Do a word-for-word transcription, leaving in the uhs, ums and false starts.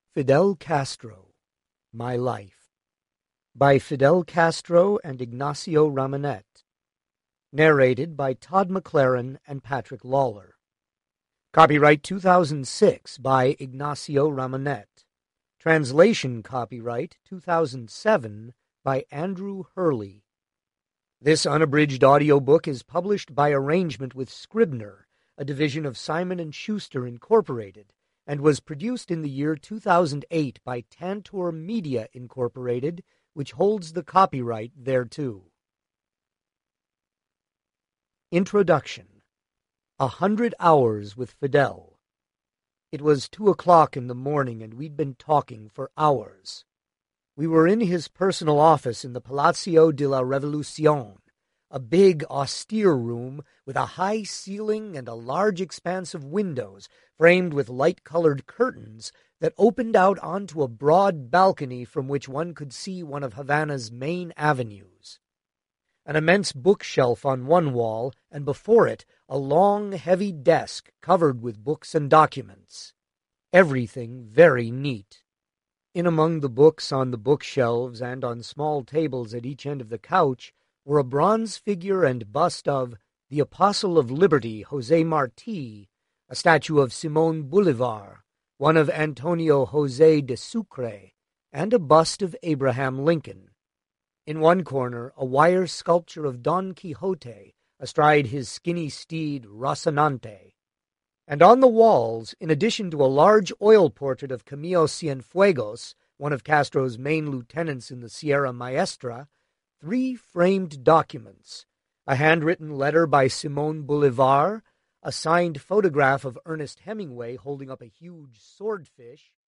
Fidel Castro, My Life, by Fidel Castro and Ignacio Ramonet. Narrated by Todd McLaren and Patrick Lawler. Copyright two thousand six by Ignacio Ramonet. Translation copyright two thousand seven by Andrew Hurley. This unabridged audiobook is published by arrangement with Scribner, a division of Simon and Schuster Incorporated, and was produced in the year two thousand eight by Tantor Media Incorporated, which holds the copyright thereto. Introduction. A Hundred Hours with Fidel. It was two o'clock in the morning, and we'd been talking for hours. We were in his personal office in the Palacio de la Revolucion, a big, austere room with a high ceiling and a large expanse of windows framed with light-colored curtains that opened out onto a broad balcony from which one could see one of Havana's main avenues. An immense bookshelf on one wall, and before it a long, heavy desk covered with books and documents. Everything very neat. In among the books on the bookshelves and on small tables at each end of the couch were a bronze figure and bust of the Apostle of Liberty, José Martí, a statue of Simón Bolívar, one of Antonio José de Sucre, and a bust of Abraham Lincoln. In one corner, a wire sculpture of Don Quixote astride his skinny steed Rocinante. And on the walls, in addition to a large oil portrait of Camilo Cienfuegos, one of Castro's main lieutenants in the Sierra Maestra, three framed documents: a handwritten letter by Simón Bolívar, a signed photograph of Ernest Hemingway holding up a huge swordfish,